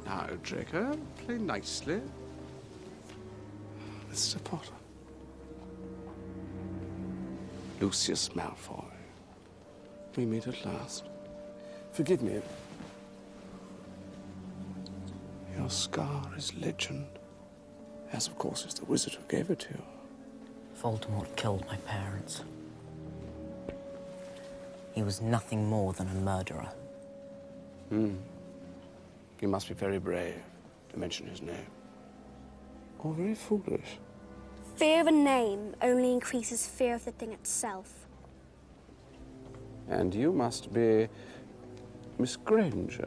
Now, Draco, play nicely. Mr. Potter. Lucius Malfoy. We meet at last. Forgive me. Your scar is legend, as of course is the wizard who gave it to you. Voldemort killed my parents. He was nothing more than a murderer. You must be very brave to mention his name. Or very foolish. Fear of a name only increases fear of the thing itself. And you must be Miss Granger.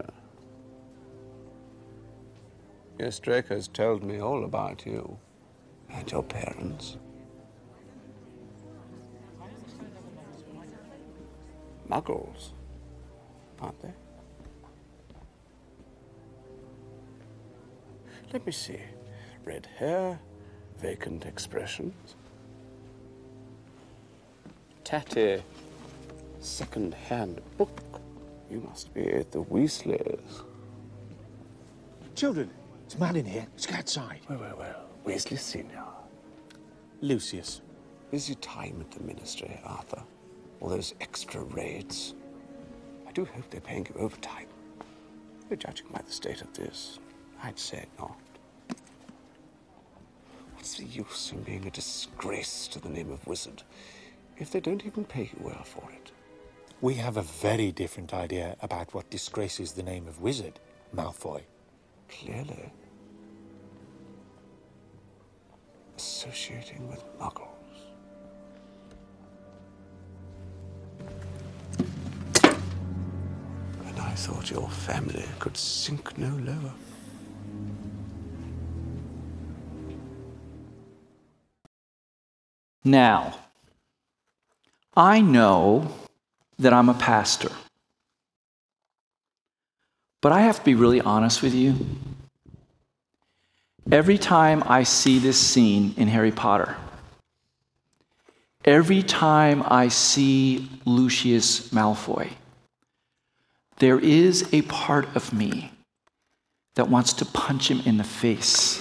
Yes, Draco's told me all about you and your parents. Muggles, aren't they? Let me see. Red hair, vacant expressions. Tatty, second-hand book. You must be at the Weasleys. Children, it's a man in here. Let's go outside. Well. Weasley Senior. Lucius. Is your time at the ministry, Arthur? All those extra raids? I do hope they're paying you overtime. But judging by the state of this, I'd say not. What's the use in being a disgrace to the name of wizard if they don't even pay you well for it? We have a very different idea about what disgraces the name of wizard, Malfoy. Clearly. Associating with muggles. And I thought your family could sink no lower. Now, I know that I'm a pastor. But I have to be really honest with you. Every time I see this scene in Harry Potter, every time I see Lucius Malfoy, there is a part of me that wants to punch him in the face.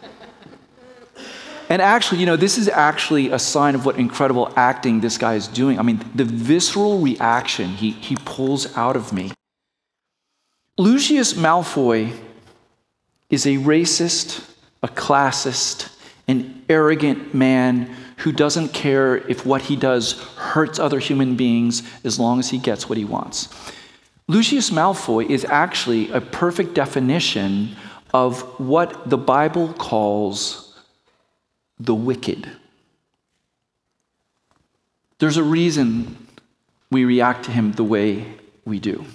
And actually, this is actually a sign of what incredible acting this guy is doing. I mean, the visceral reaction he pulls out of me. Lucius Malfoy is a racist, a classist, an arrogant man who doesn't care if what he does hurts other human beings as long as he gets what he wants. Lucius Malfoy is actually a perfect definition of what the Bible calls the wicked. There's a reason we react to him the way we do.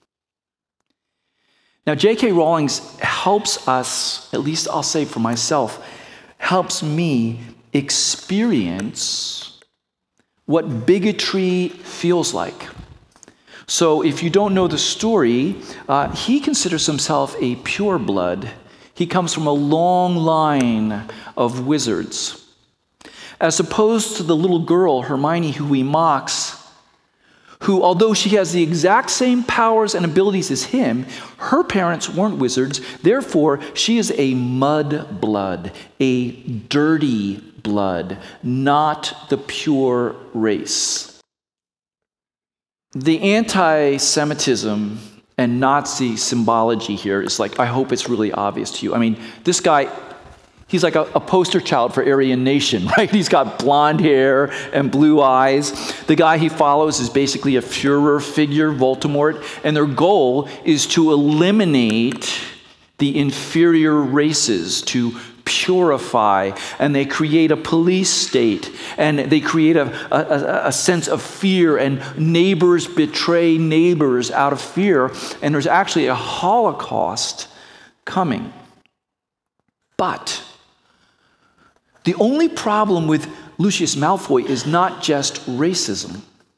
Now, J.K. Rowling helps us, at least I'll say for myself, helps me experience what bigotry feels like. So if you don't know the story, he considers himself a pureblood. He comes from a long line of wizards. As opposed to the little girl, Hermione, who he mocks, who, although she has the exact same powers and abilities as him, her parents weren't wizards. Therefore, she is a mud blood, a dirty blood, not the pure race. The anti-Semitism and Nazi symbology here is like, I hope it's really obvious to you. I mean, this guy, he's like a poster child for Aryan Nation, right? He's got blonde hair and blue eyes. The guy he follows is basically a Führer figure, Voldemort, and their goal is to eliminate the inferior races, to purify, and they create a police state, and they create a sense of fear, and neighbors betray neighbors out of fear, and there's actually a Holocaust coming. But the only problem with Lucius Malfoy is not just racism.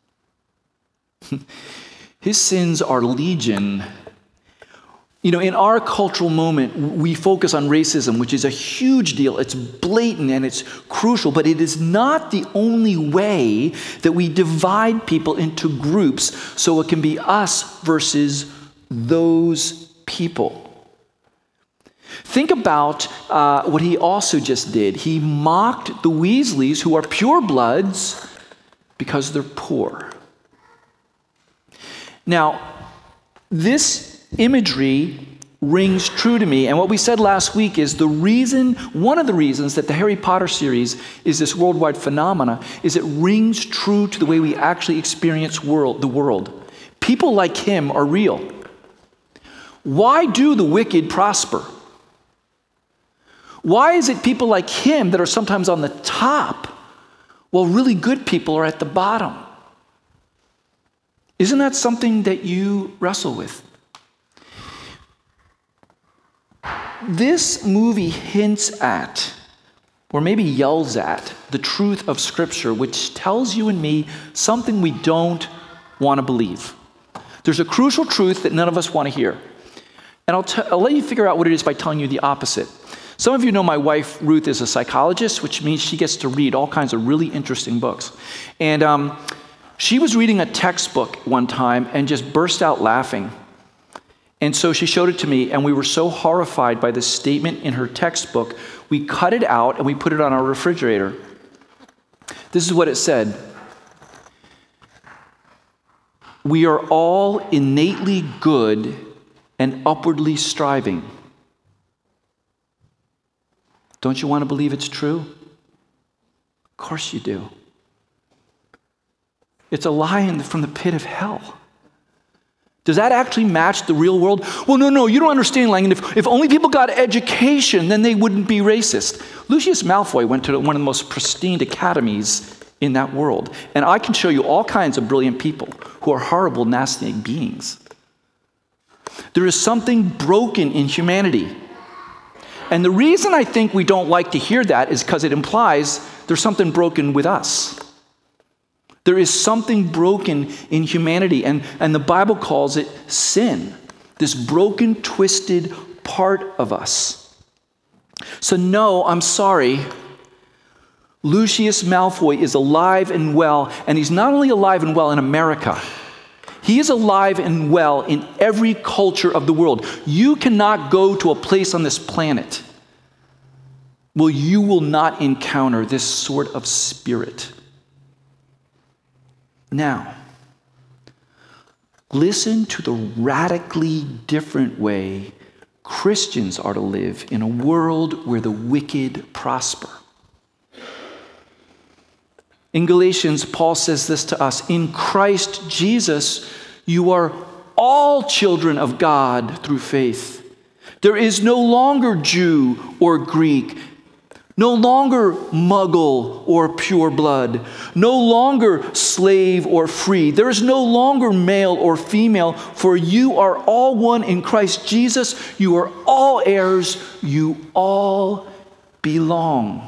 His sins are legion. In our cultural moment, we focus on racism, which is a huge deal. It's blatant and it's crucial, but it is not the only way that we divide people into groups so it can be us versus those people. Think about what he also just did. He mocked the Weasleys, who are purebloods, because they're poor. Now, this imagery rings true to me, and what we said last week is one of the reasons that the Harry Potter series is this worldwide phenomena is it rings true to the way we actually experience the world. People like him are real. Why do the wicked prosper? Why is it people like him that are sometimes on the top, while really good people are at the bottom? Isn't that something that you wrestle with? This movie hints at, or maybe yells at, the truth of Scripture, which tells you and me something we don't want to believe. There's a crucial truth that none of us want to hear. And I'll let you figure out what it is by telling you the opposite. Some of you know my wife, Ruth, is a psychologist, which means she gets to read all kinds of really interesting books. And she was reading a textbook one time and just burst out laughing. And so she showed it to me, and we were so horrified by this statement in her textbook, we cut it out and we put it on our refrigerator. This is what it said. We are all innately good and upwardly striving. Don't you want to believe it's true? Of course you do. It's a lie from the pit of hell. Does that actually match the real world? Well, no, you don't understand, Langdon. If only people got education, then they wouldn't be racist. Lucius Malfoy went to one of the most pristine academies in that world. And I can show you all kinds of brilliant people who are horrible, nasty beings. There is something broken in humanity. And the reason I think we don't like to hear that is because it implies there's something broken with us. There is something broken in humanity, and the Bible calls it sin, this broken, twisted part of us. So no, I'm sorry. Lucius Malfoy is alive and well, and he's not only alive and well in America, he is alive and well in every culture of the world. You cannot go to a place on this planet where you will not encounter this sort of spirit. Now, listen to the radically different way Christians are to live in a world where the wicked prosper. In Galatians, Paul says this to us: in Christ Jesus, you are all children of God through faith. There is no longer Jew or Greek, no longer Muggle or pure blood, no longer slave or free. There is no longer male or female, for you are all one in Christ Jesus. You are all heirs. You all belong.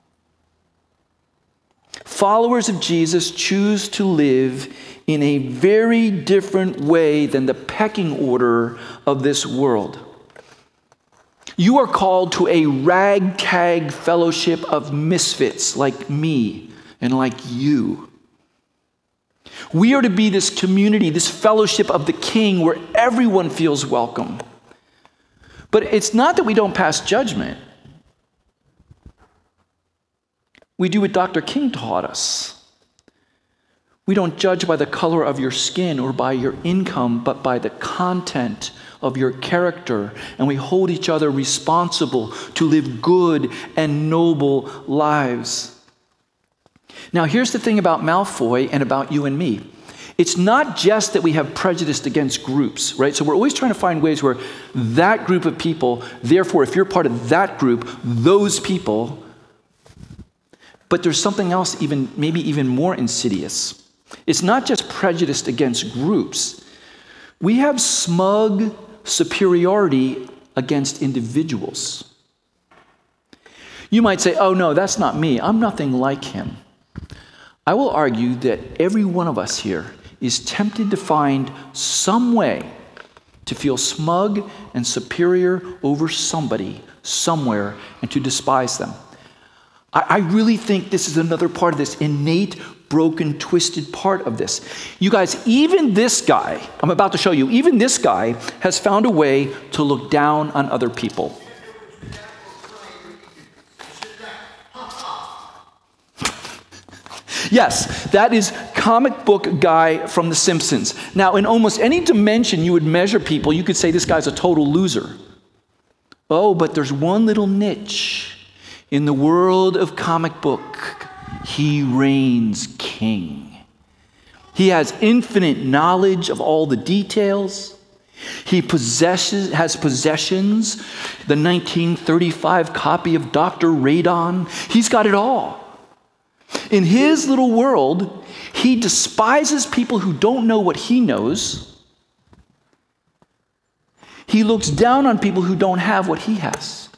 Followers of Jesus choose to live in a very different way than the pecking order of this world. You are called to a ragtag fellowship of misfits like me and like you. We are to be this community, this fellowship of the King where everyone feels welcome. But it's not that we don't pass judgment. We do what Dr. King taught us. We don't judge by the color of your skin or by your income, but by the content of your character. And we hold each other responsible to live good and noble lives. Now, here's the thing about Malfoy and about you and me. It's not just that we have prejudice against groups, right? So we're always trying to find ways where that group of people, therefore, if you're part of that group, those people. But there's something else maybe even more insidious. It's not just prejudice against groups. We have smug superiority against individuals. You might say, oh no, that's not me. I'm nothing like him. I will argue that every one of us here is tempted to find some way to feel smug and superior over somebody, somewhere, and to despise them. I really think this is another part of this innate, broken, twisted part of this. You guys, even this guy, I'm about to show you, even this guy has found a way to look down on other people. Yes, that is comic book guy from The Simpsons. Now, in almost any dimension you would measure people, you could say this guy's a total loser. Oh, but there's one little niche. In the world of comic book, he reigns king. He has infinite knowledge of all the details. He has possessions, the 1935 copy of Dr. Radon. He's got it all. In his little world, he despises people who don't know what he knows. He looks down on people who don't have what he has.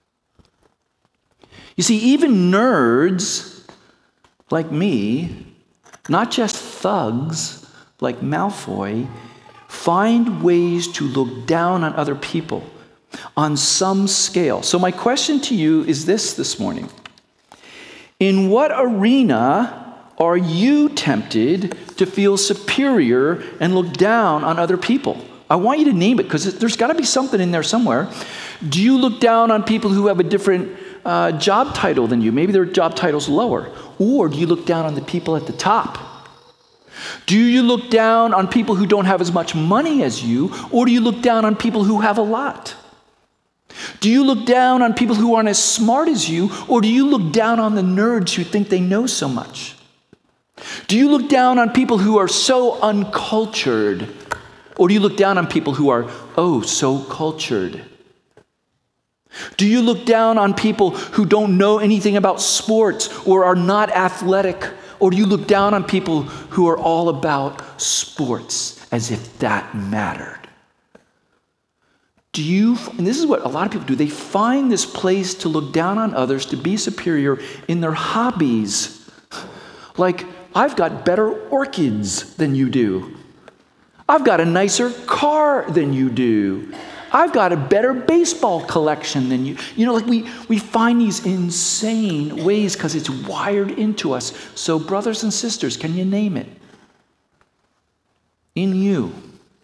You see, even nerds like me, not just thugs like Malfoy, find ways to look down on other people on some scale. So my question to you is this morning. In what arena are you tempted to feel superior and look down on other people? I want you to name it, because there's got to be something in there somewhere. Do you look down on people who have a different job title than you? Maybe their job title's lower. Or do you look down on the people at the top? Do you look down on people who don't have as much money as you? Or do you look down on people who have a lot? Do you look down on people who aren't as smart as you? Or do you look down on the nerds who think they know so much? Do you look down on people who are so uncultured? Or do you look down on people who are, so cultured? Do you look down on people who don't know anything about sports or are not athletic? Or do you look down on people who are all about sports as if that mattered? And this is what a lot of people do, they find this place to look down on others, to be superior in their hobbies. Like, I've got better orchids than you do. I've got a nicer car than you do. I've got a better baseball collection than you. You know, like we find these insane ways because it's wired into us. So brothers and sisters, can you name it? In you.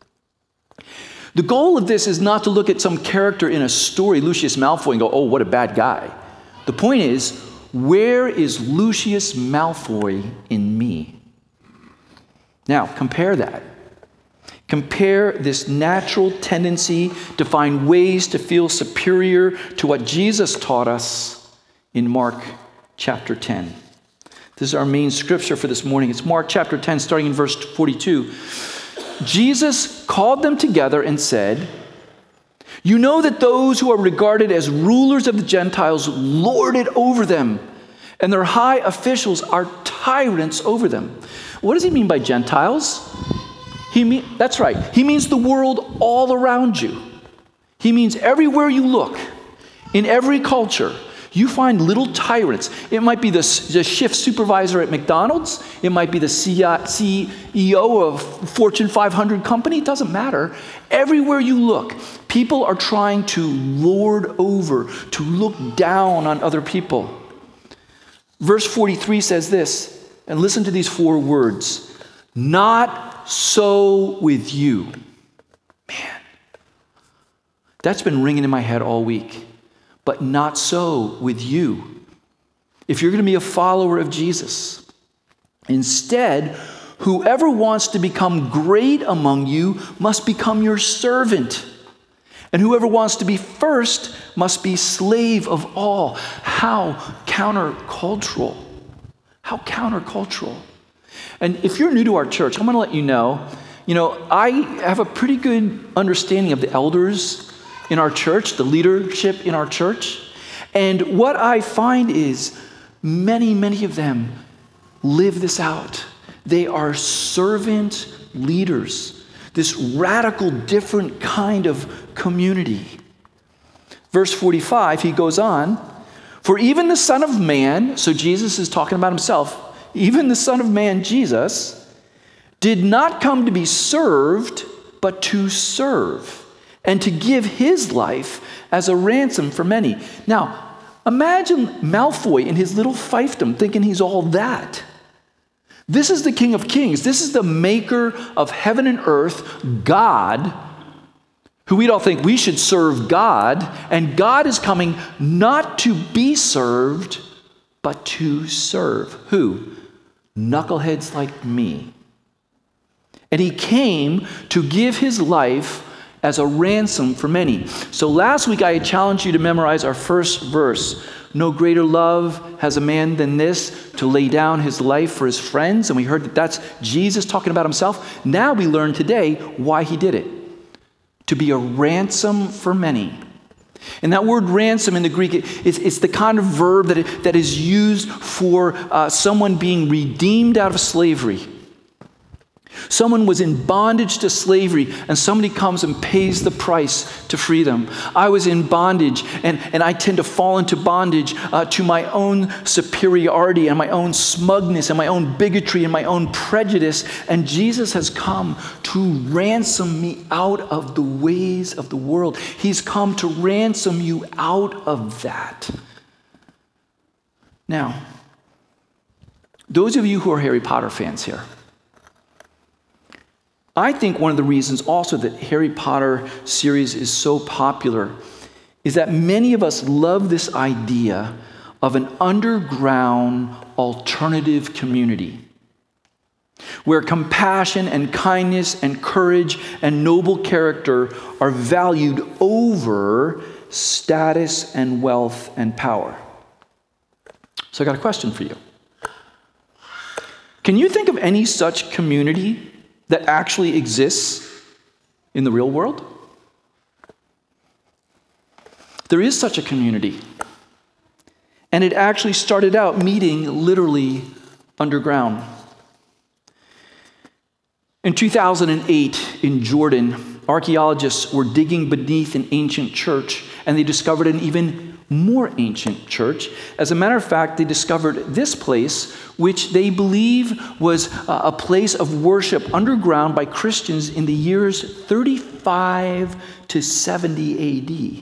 The goal of this is not to look at some character in a story, Lucius Malfoy, and go, oh, what a bad guy. The point is, where is Lucius Malfoy in me? Now, compare that. Compare this natural tendency to find ways to feel superior to what Jesus taught us in Mark chapter 10. This is our main scripture for this morning. It's Mark chapter 10, starting in verse 42. Jesus called them together and said, "You know that those who are regarded as rulers of the Gentiles lord it over them, and their high officials are tyrants over them." What does he mean by Gentiles? That's right. He means the world all around you. He means everywhere you look, in every culture, you find little tyrants. It might be the shift supervisor at McDonald's. It might be the CEO of Fortune 500 company. It doesn't matter. Everywhere you look, people are trying to lord over, to look down on other people. Verse 43 says this, and listen to these 4 words. Not so with you. Man, that's been ringing in my head all week. But not so with you. If you're going to be a follower of Jesus, instead, whoever wants to become great among you must become your servant. And whoever wants to be first must be slave of all. How countercultural. How countercultural. And if you're new to our church, I'm going to let you know, I have a pretty good understanding of the elders in our church, the leadership in our church. And what I find is many of them live this out. They are servant leaders, this radical, different kind of community. Verse 45, he goes on, "For even the Son of Man," so Jesus is talking about himself, "even the Son of Man, Jesus, did not come to be served, but to serve, and to give his life as a ransom for many." Now, imagine Malfoy in his little fiefdom thinking he's all that. This is the King of Kings. This is the maker of heaven and earth, God, who we'd all think we should serve God. And God is coming not to be served, but to serve. Who? knuckleheads like me. And he came to give his life as a ransom for many. So last week I challenged you to memorize our first verse. No greater love has a man than this, to lay down his life for his friends. And we heard that that's Jesus talking about himself. Now we learn today why he did it. To be a ransom for many. And that word ransom in the Greek, it's the kind of verb that is used for someone being redeemed out of slavery. Someone was in bondage to slavery, and somebody comes and pays the price to free them. I was in bondage, and I tend to fall into bondage to my own superiority and my own smugness and my own bigotry and my own prejudice. And Jesus has come to ransom me out of the ways of the world. He's come to ransom you out of that. Now, those of you who are Harry Potter fans here, I think one of the reasons also that Harry Potter series is so popular is that many of us love this idea of an underground alternative community where compassion and kindness and courage and noble character are valued over status and wealth and power. So I got a question for you. Can you think of any such community that actually exists in the real world? There is such a community. And it actually started out meeting literally underground. In 2008 in Jordan, archaeologists were digging beneath an ancient church, and they discovered an even more ancient church. As a matter of fact, they discovered this place, which they believe was a place of worship underground by Christians in the years 35 to 70 AD,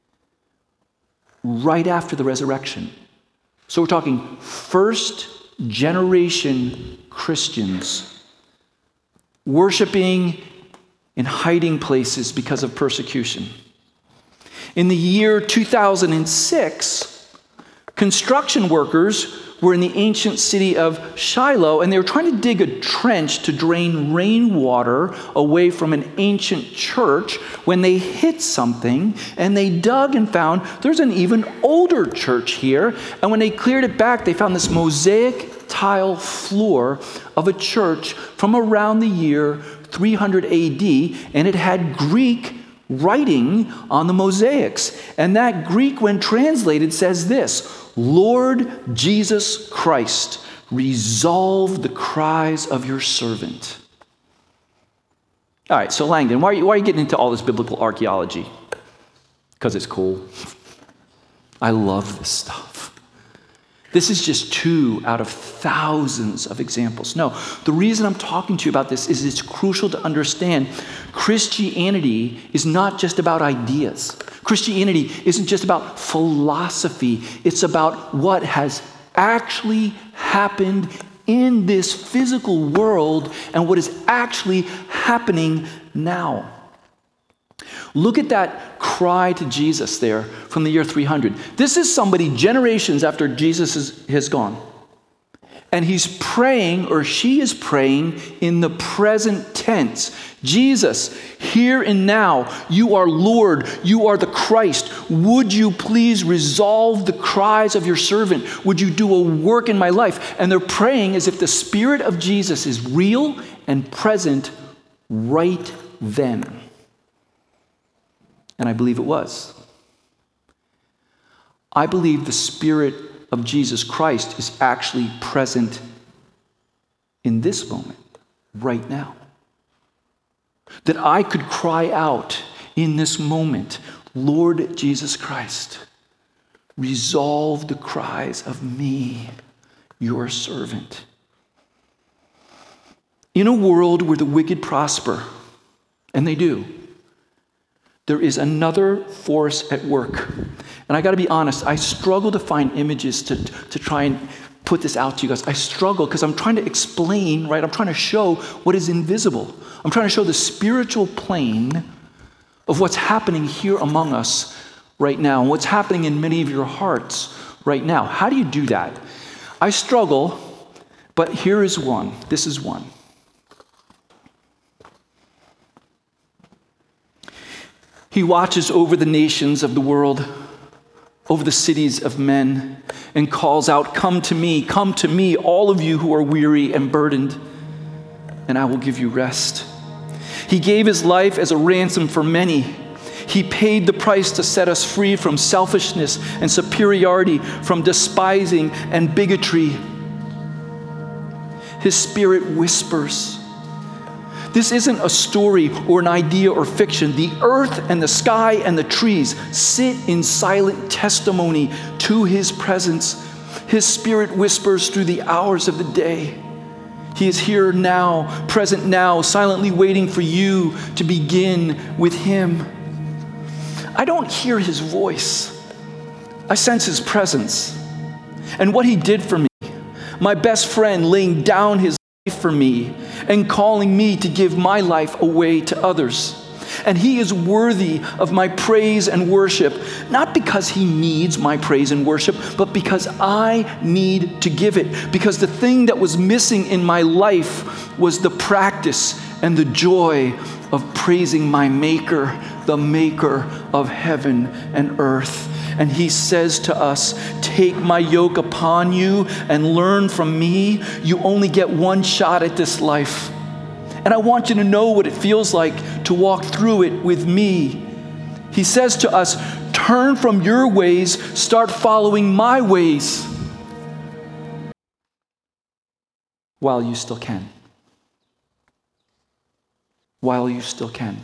right after the resurrection. So we're talking first generation Christians worshiping in hiding places because of persecution. In the year 2006, construction workers were in the ancient city of Shiloh, and they were trying to dig a trench to drain rainwater away from an ancient church when they hit something, and they dug and found there's an even older church here. And when they cleared it back, they found this mosaic tile floor of a church from around the year 300 AD, and it had Greek writing on the mosaics. And that Greek, when translated, says this: Lord Jesus Christ, resolve the cries of your servant. All right, so Langdon, why are you getting into all this biblical archaeology? Because it's cool. I love this stuff. This is just 2 out of thousands of examples. No, the reason I'm talking to you about this is it's crucial to understand Christianity is not just about ideas. Christianity isn't just about philosophy. It's about what has actually happened in this physical world and what is actually happening now. Look at that cry to Jesus there from the year 300. This is somebody generations after Jesus has gone. And he's praying, or she is praying, in the present tense. Jesus, here and now, you are Lord, you are the Christ. Would you please resolve the cries of your servant? Would you do a work in my life? And they're praying as if the Spirit of Jesus is real and present right then. And I believe it was. I believe the Spirit of Jesus Christ is actually present in this moment, right now. That I could cry out in this moment, Lord Jesus Christ, resolve the cries of me, your servant. In a world where the wicked prosper, and they do, there is another force at work. And I got to be honest, I struggle to find images to try and put this out to you guys. I struggle because I'm trying to explain, right? I'm trying to show what is invisible. I'm trying to show the spiritual plane of what's happening here among us right now and what's happening in many of your hearts right now. How do you do that? I struggle But here is one. This is one. He watches over the nations of the world, over the cities of men, and calls out, come to me, all of you who are weary and burdened, and I will give you rest. He gave his life as a ransom for many. He paid the price to set us free from selfishness and superiority, from despising and bigotry. His Spirit whispers. This isn't a story or an idea or fiction. The earth and the sky and the trees sit in silent testimony to his presence. His Spirit whispers through the hours of the day. He is here now, present now, silently waiting for you to begin with him. I don't hear his voice. I sense his presence and what he did for me. My best friend laying down his life for me and calling me to give my life away to others. And he is worthy of my praise and worship, not because he needs my praise and worship, but because I need to give it. Because the thing that was missing in my life was the practice and the joy of praising my Maker, the Maker of heaven and earth. And he says to us, take my yoke upon you and learn from me. You only get one shot at this life. And I want you to know what it feels like to walk through it with me. He says to us, turn from your ways, start following my ways while you still can. While you still can.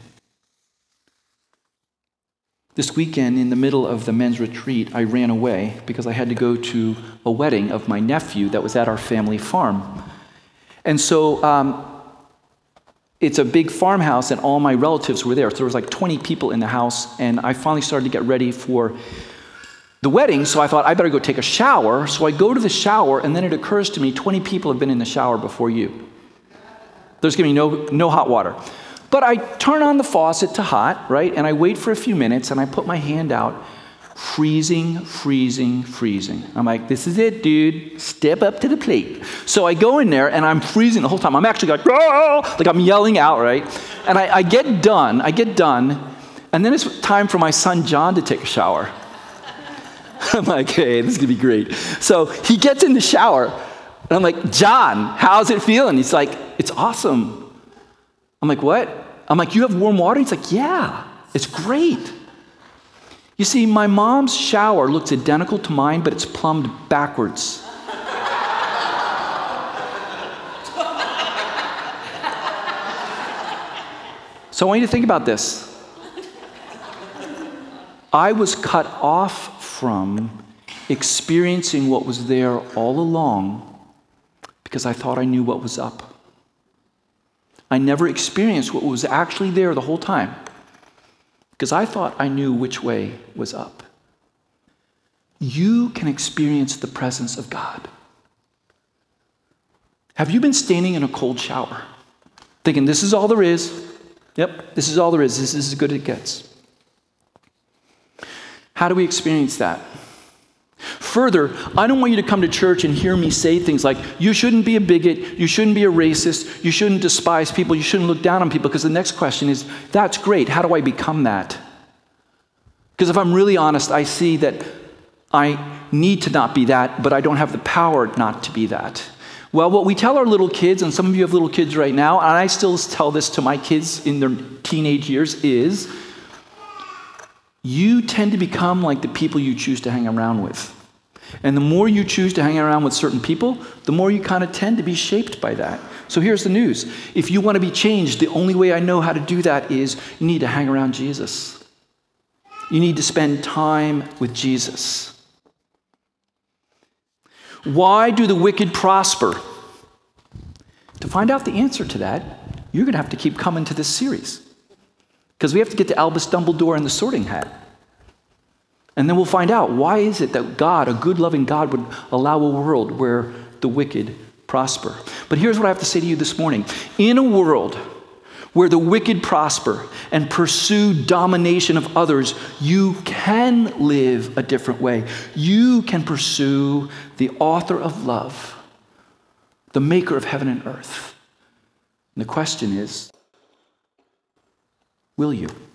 This weekend, in the middle of the men's retreat, I ran away because I had to go to a wedding of my nephew that was at our family farm. And so it's a big farmhouse, and all my relatives were there. So there was like 20 people in the house, and I finally started to get ready for the wedding, so I thought I better go take a shower. So I go to the shower, and then it occurs to me 20 people have been in the shower before you. There's going to be no hot water. But I turn on the faucet to hot, right? And I wait for a few minutes, and I put my hand out. Freezing. I'm like, this is it, dude. Step up to the plate. So I go in there, and I'm freezing the whole time. I'm actually like I'm yelling out, right? And I get done, and then it's time for my son John to take a shower. I'm like, hey, this is going to be great. So he gets in the shower, and I'm like, John, how's it feeling? He's like, it's awesome. I'm like, what? I'm like, you have warm water? He's like, yeah, it's great. You see, my mom's shower looks identical to mine, but it's plumbed backwards. So I want you to think about this. I was cut off from experiencing what was there all along because I thought I knew what was up. I never experienced what was actually there the whole time because I thought I knew which way was up. You can experience the presence of God. Have you been standing in a cold shower thinking, this is all there is? Yep, this is all there is. This is as good as it gets. How do we experience that? Further, I don't want you to come to church and hear me say things like, you shouldn't be a bigot, you shouldn't be a racist, you shouldn't despise people, you shouldn't look down on people, because the next question is, that's great, how do I become that? Because if I'm really honest, I see that I need to not be that, but I don't have the power not to be that. Well, what we tell our little kids, and some of you have little kids right now, and I still tell this to my kids in their teenage years, is you tend to become like the people you choose to hang around with. And the more you choose to hang around with certain people, the more you kind of tend to be shaped by that. So here's the news. If you want to be changed, the only way I know how to do that is you need to hang around Jesus. You need to spend time with Jesus. Why do the wicked prosper? To find out the answer to that, you're going to have to keep coming to this series. Because we have to get to Albus Dumbledore and the Sorting Hat. And then we'll find out, why is it that God, a good, loving God, would allow a world where the wicked prosper? But here's what I have to say to you this morning. In a world where the wicked prosper and pursue domination of others, you can live a different way. You can pursue the author of love, the maker of heaven and earth. And the question is, will you?